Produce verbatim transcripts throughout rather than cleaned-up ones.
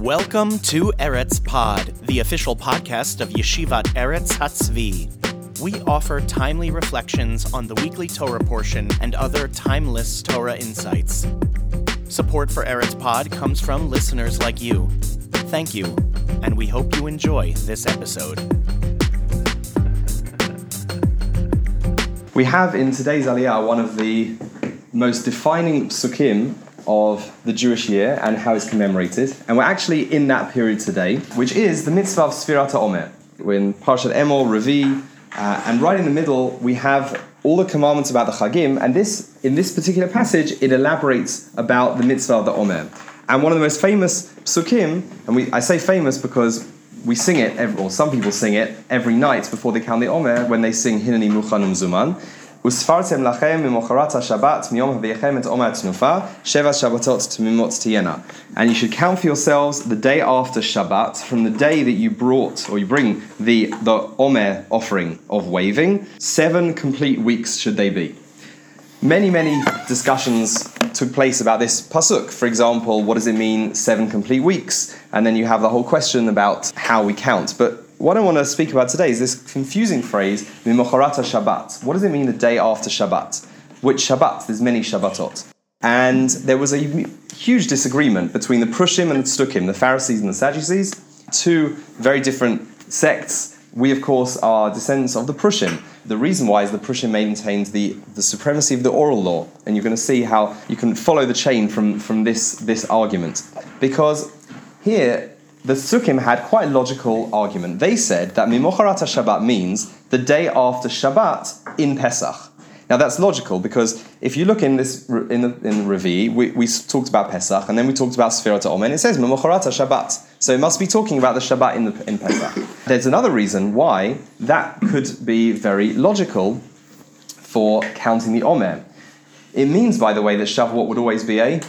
Welcome to Eretz Pod, the official podcast of Yeshivat Eretz Hatzvi. We offer timely reflections on the weekly Torah portion and other timeless Torah insights. Support for Eretz Pod comes from listeners like you. Thank you, and we hope you enjoy this episode. We have in today's Aliyah one of the most defining psukim of the Jewish year and how it's commemorated. And we're actually in that period today, which is the mitzvah of Sfirat HaOmer. We're in Parshat Emor, Revi, uh, and right in the middle we have all the commandments about the Chagim, and this in this particular passage it elaborates about the mitzvah of the Omer. And one of the most famous psukim, and we, I say famous because we sing it, every, or some people sing it, every night before they count the Omer, when they sing Hineni Muchan Umzuman. Usfartem lachem mimocharat haShabbat miyom haviyechem et Omer tnufa sheva Shabbatot tmimot tiyena. And you should count for yourselves the day after Shabbat, from the day that you brought, or you bring the, the Omer offering of waving. Seven complete weeks should they be. Many, many discussions took place about this pasuk. For example, what does it mean, seven complete weeks? And then you have the whole question about how we count. But what I want to speak about today is this confusing phrase, Mimocharat Shabbat. What does it mean the day after Shabbat? Which Shabbat? There's many Shabbatot. And there was a huge disagreement between the Prushim and the Tzdukim, the Pharisees and the Sadducees, two very different sects. We, of course, are descendants of the Prushim. The reason why is the Prushim maintained the, the supremacy of the oral law. And you're going to see how you can follow the chain from, from this, this argument. Because here, the Tzdukim had quite a logical argument. They said that Mimocharat HaShabbat means the day after Shabbat in Pesach. Now that's logical because if you look in this in the in the Revi, we, we talked about Pesach and then we talked about Sfirat HaOmer, and it says Mimocharat HaShabbat. So it must be talking about the Shabbat in the in Pesach. There's another reason why that could be very logical for counting the Omer. It means, by the way, that Shavuot would always be a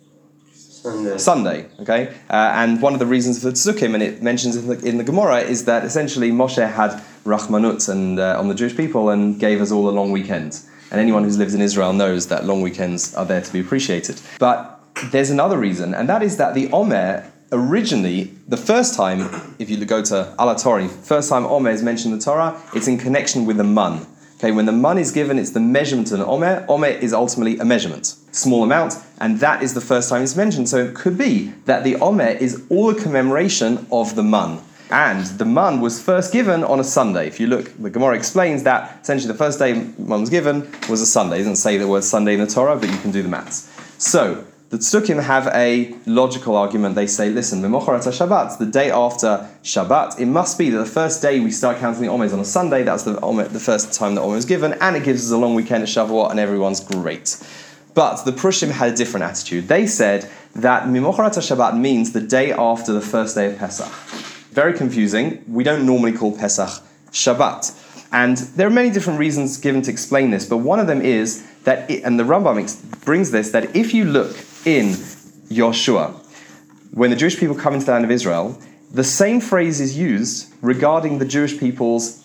Sunday. Sunday, okay? Uh, and one of the reasons for the Tzdukim, and it mentions in the, in the Gemara, is that essentially Moshe had Rachmanut and, uh, on the Jewish people and gave us all a long weekend. And anyone who's lived in Israel knows that long weekends are there to be appreciated. But there's another reason, and that is that the Omer, originally, the first time, if you go to Ala Torah, first time Omer is mentioned in the Torah, it's in connection with the man. Okay, when the man is given, it's the measurement of an Omer. Omer is ultimately a measurement, small amount, and that is the first time it's mentioned. So it could be that the Omer is all a commemoration of the man. And the man was first given on a Sunday. If you look, the Gemara explains that essentially the first day man was given was a Sunday. It doesn't say the word Sunday in the Torah, but you can do the maths. So the Tzdukim have a logical argument. They say, listen, Mimocharat HaShabbat, the day after Shabbat, it must be that the first day we start counting the Omer is on a Sunday. That's the Omer, the first time the Omer was given, and it gives us a long weekend at Shavuot, and everyone's great. But the Prushim had a different attitude. They said that Mimocharat HaShabbat means the day after the first day of Pesach. Very confusing. We don't normally call Pesach Shabbat. And there are many different reasons given to explain this, but one of them is that, it, and the Rambam ex- brings this, that if you look in Yoshua, when the Jewish people come into the land of Israel, the same phrase is used regarding the Jewish people's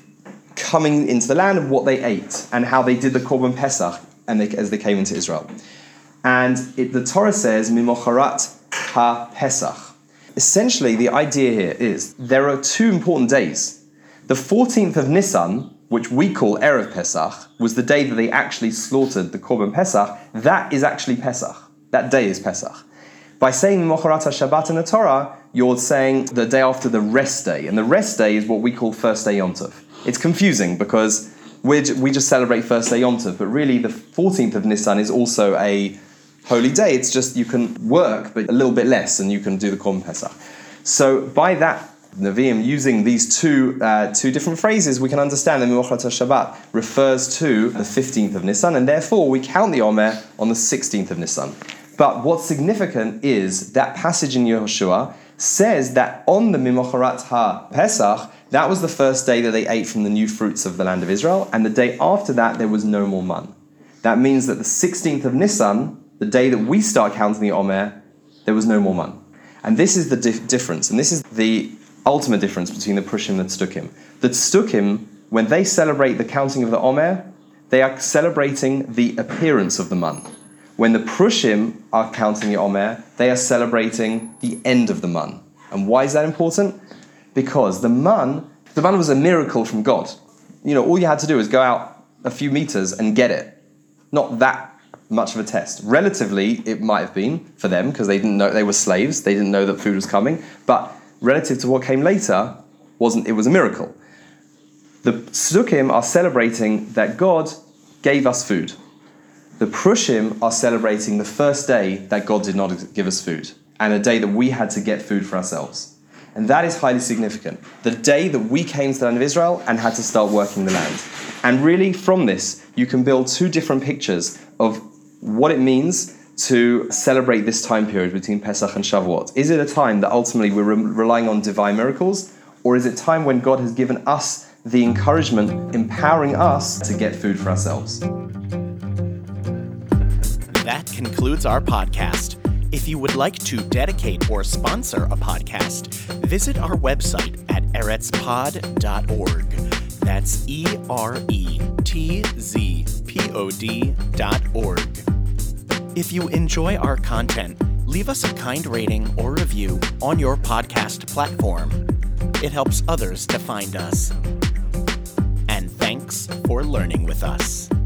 coming into the land and what they ate and how they did the Korban Pesach and they, as they came into Israel. And it, the Torah says, Mimocharat HaPesach. Essentially, the idea here is there are two important days. The fourteenth of Nisan, which we call Erev Pesach, was the day that they actually slaughtered the Korban Pesach. That is actually Pesach. That day is Pesach. By saying Mimocharat HaShabbat in the Torah, you're saying the day after the rest day. And the rest day is what we call first day Yom Tov. It's confusing because we we just celebrate first day Yom Tov, but really the fourteenth of Nisan is also a holy day. It's just you can work, but a little bit less, and you can do the Korban Pesach. So by that, Nevi'im using these two uh, two different phrases, we can understand that Mimocharat HaShabbat refers to the fifteenth of Nisan, and therefore we count the Omer on the sixteenth of Nisan. But what's significant is that passage in Yehoshua says that on the Mimocharat HaPesach, that was the first day that they ate from the new fruits of the land of Israel, and the day after that there was no more man. That means that the sixteenth of Nisan, the day that we start counting the Omer, there was no more man. And this is the dif- difference, and this is the ultimate difference between the Prushim and the Tzdukim. The Tzdukim, when they celebrate the counting of the Omer, they are celebrating the appearance of the man. When the Prushim are counting the Omer, they are celebrating the end of the man. And why is that important? Because the man, the man was a miracle from God. You know, all you had to do was go out a few meters and get it. Not that much of a test. Relatively, it might have been for them because they didn't know they were slaves. They didn't know that food was coming. But relative to what came later, wasn't it was a miracle. The Psukim are celebrating that God gave us food. The Prushim are celebrating the first day that God did not give us food, and a day that we had to get food for ourselves. And that is highly significant. The day that we came to the land of Israel and had to start working the land. And really, from this, you can build two different pictures of what it means to celebrate this time period between Pesach and Shavuot. Is it a time that ultimately we're re- relying on divine miracles, or is it time when God has given us the encouragement, empowering us to get food for ourselves? That concludes our podcast. If you would like to dedicate or sponsor a podcast, visit our website at eretz pod dot org. That's E R E T Z P O D dot org. If you enjoy our content, leave us a kind rating or review on your podcast platform. It helps others to find us. And thanks for learning with us.